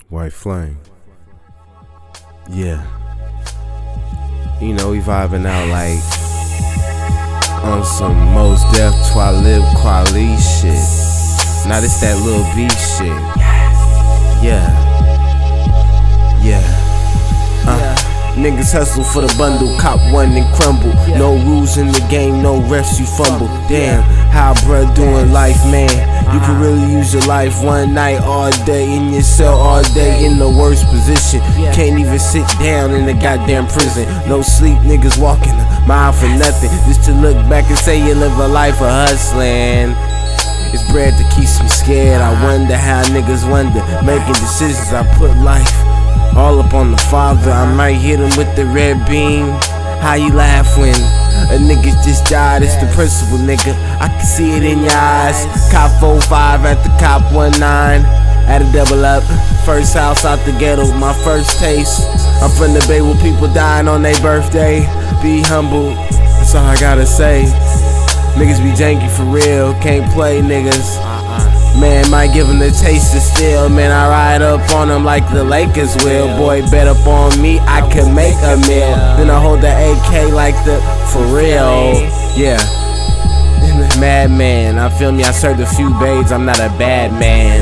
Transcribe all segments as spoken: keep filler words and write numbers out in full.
White Flame. Yeah. You know, we vibing out like on some Mos Def Talib Kweli shit. Now this that Lil B shit. Yeah. Yeah. Uh. Niggas hustle for the bundle, cop one and crumble. No rules in the game, no refs, you fumble. Damn, how bruh doing life, man? You can really use your life one night all day, in your cell all day, in the worst position. Can't even sit down in the goddamn prison. No sleep, niggas walking a mile for nothing, just to look back and say you live a life of hustling. It's bread to keep me scared. I wonder how niggas wonder, making decisions. I put life all up on the father. I might hit him with the red beam. How you laugh when a nigga just died? It's the principle, nigga. I can see it in your eyes. Cop four five at the cop one nine. Had to double up. First house out the ghetto, my first taste. I'm from the Bay where people dying on their birthday. Be humble, that's all I gotta say. Niggas be janky for real, can't play niggas. Man, might give him the taste of steel. Man, I ride up on him like the Lakers will. Boy, bet up on me, I can make a meal. Then I hold the A K like the for real. Yeah. Madman, I feel me, I served a few babes, I'm not a bad man.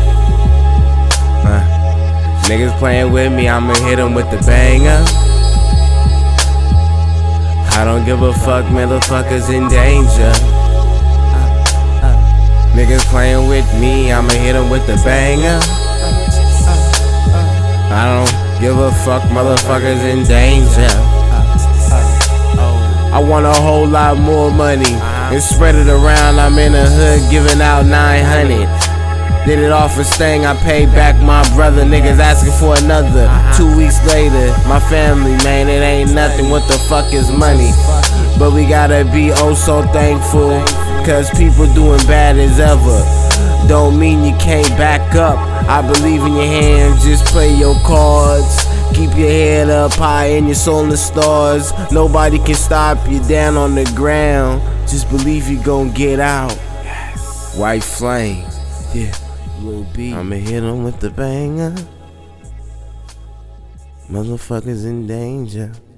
uh, Niggas playing with me, I'ma hit them with the banger. I don't give a fuck, motherfuckers in danger. Niggas playing with me, I'ma hit them with the banger. I don't give a fuck, motherfuckers in danger. I want a whole lot more money and spread it around. I'm in the hood giving out nine hundred. Did it all for Stang, I paid back my brother. Niggas asking for another. Two weeks later, my family, man, it ain't nothing. What the fuck is money? But we gotta be oh so thankful, cause people doing bad as ever. Don't mean you can't back up. I believe in your hands, just play your cards. Keep your head up high and your soul in the stars. Nobody can stop you down on the ground. Just believe you gon' get out. White Flame, yeah, Lil B. I'ma hit him with the banger. Motherfuckers in danger.